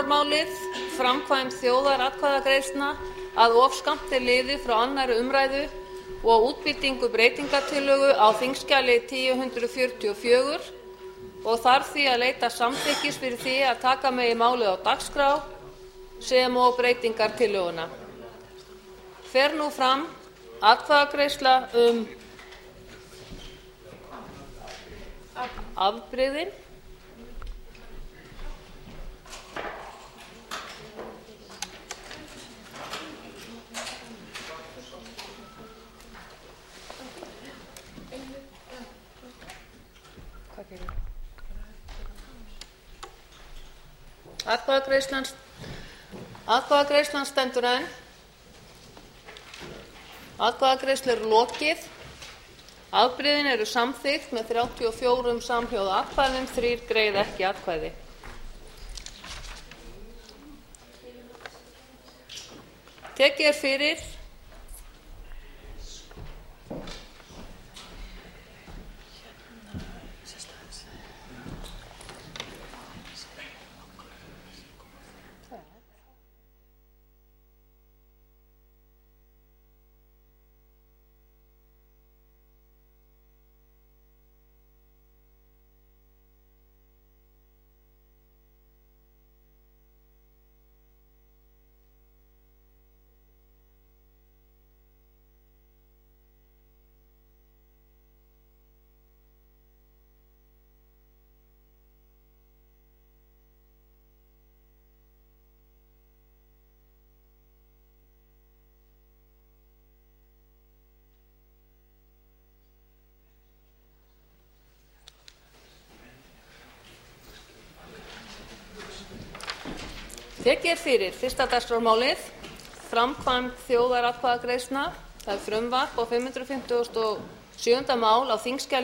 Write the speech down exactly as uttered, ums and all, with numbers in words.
dagskrármálið framkvæmd þjóðaratkvæðagreiðslna að of skammt er liðið frá annarri umræðu og útbýtingu breytingartillögu á þingskjali þúsund fjörutíu og fjögur og þarf því að leita samþykkis fyrir því að taka megi málið á dagskrá sem og breytingartillöguna. Fer nú fram atkvæðagreiðsla um afbrigðin. Atkvæðagreiðslan Atkvæðagreiðslan stendur enn. Atkvæðagreiðslu er lokið. Afbrigðin eru samþykkt með þrjátíu og fjórum samhljóða atkvæðum, þrír greiða ekki atkvæði. Tekið er fyrir Tekið er fyrir fyrsta dagskrármálið, framkvæmd þjóðaratkvæðagreiðslna. Það er frumvarp á fimm hundruð fimmtugasta og sjöunda mál á þingskjali